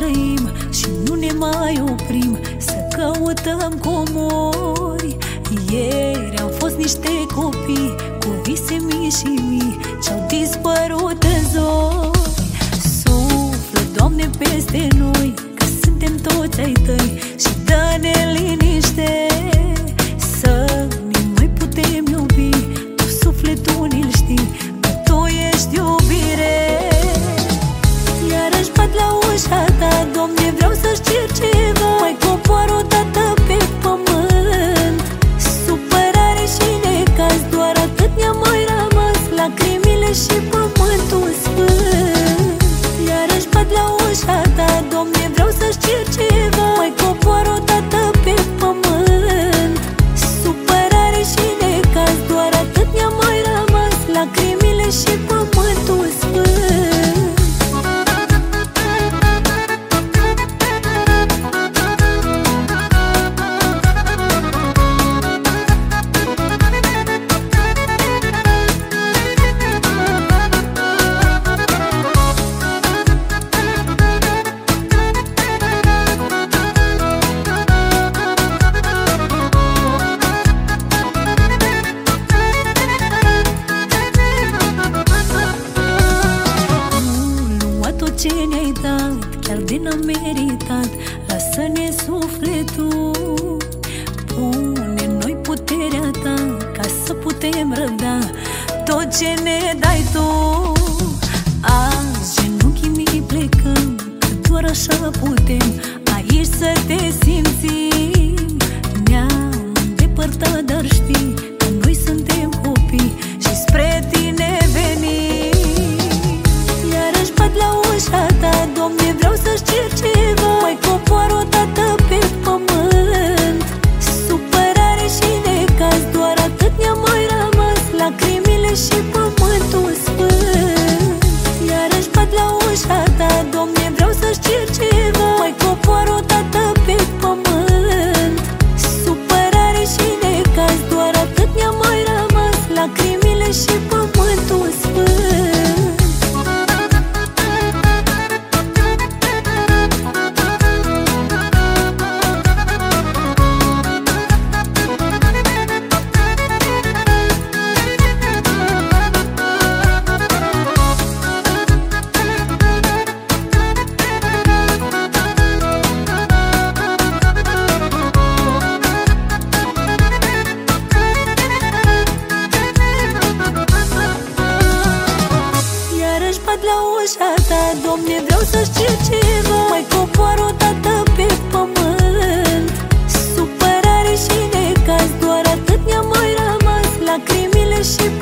trăim și nu ne mai oprim să căutăm comori. Ieri am fost niște copii cu vise mii și mii ce-au dispărut în zori. Suflă, Doamne, peste noi, că suntem toți ai Tăi, și dă-ne liniște să ne mai putem iubi. Tu sufletul ni-l știi, că Tu ești iubire. Iarăși bat la ușa Ta, Doamne, vreau să-ți cer ceva. Mai cobor o dată pe pământ, supărare și necaz, doar atât ne-a mai rămas, lacrimile și pământul sfânt. Iarăși bat la ușa Ta, Doamne, vreau să-ți cer ceva. Mai cobor o dată pe pământ, supărare și necaz, doar atât ne-a mai rămas, lacrimile și pământul sfânt. Ce ne-ai dat, chiar de n-am meritat, lasă-ne sufletul. Pune în noi puterea Ta, ca să putem răbda tot ce ne dai Tu. Azi genunchii mi plecăm, că doar așa putem aici să te simțim. Ne-am îndepărtat, dar știi că noi suntem copii și spre Tine venim. Iarăși bat la ușa Ta, Doamne, vreau să-ți cer ceva. Mai cobor o dată pe pământ, supărare și necaz, doar atât ne-a mai rămas, lacrimile și pământul sfânt. Iarăși bat la ușa Ta, Doamne, vreau să-ți cer ceva. Mai cobor o dată pe pământ, supărare și necaz, doar atât ne-a mai rămas, lacrimile și pământul sfânt. Bat la ușa Ta, Doamne, vreau să-ți cer ceva. Mai cobor o dată pe pământ, supărare și necaz, doar atât ne-a mai rămas, lacrimile și